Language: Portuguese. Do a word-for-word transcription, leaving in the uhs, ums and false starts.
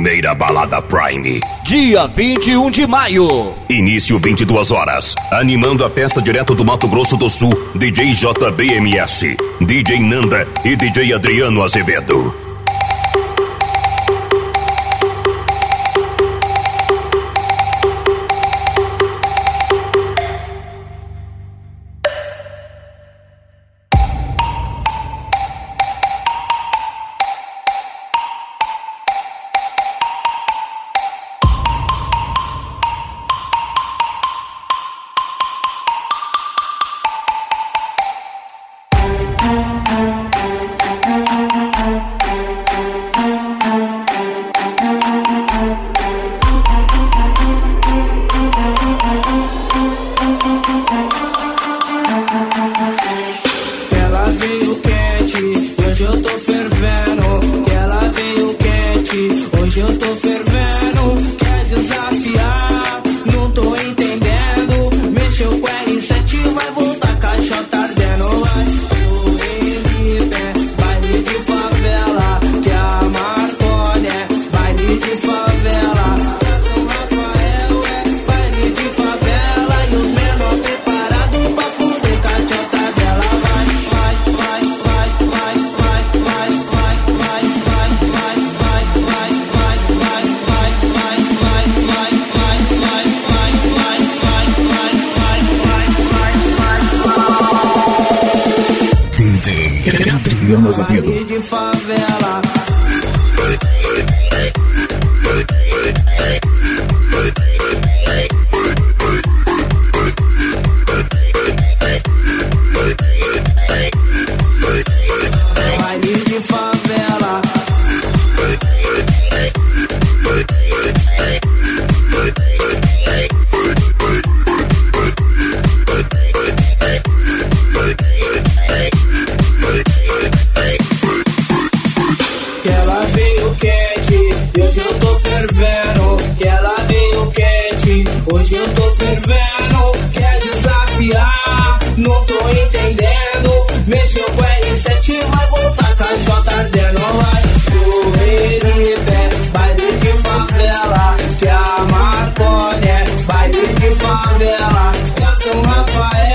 primeira balada Prime. Dia vinte e um de maio. Início vinte e duas horas. Animando a festa direto do Mato Grosso do Sul, D J J B M S, D J Nanda e D J Adriano Azevedo. Adriano Azevedo. De favela. Baile de favela. Que ela veio quente, hoje eu tô fervendo. Que ela veio quente, hoje eu tô fervendo. Quer desafiar, não tô entendendo. Mexeu com R sete, vai voltar com a J ardendo. Vai correr em pé, baile de favela. Que a Marconi é baile de favela. Que a São Rafael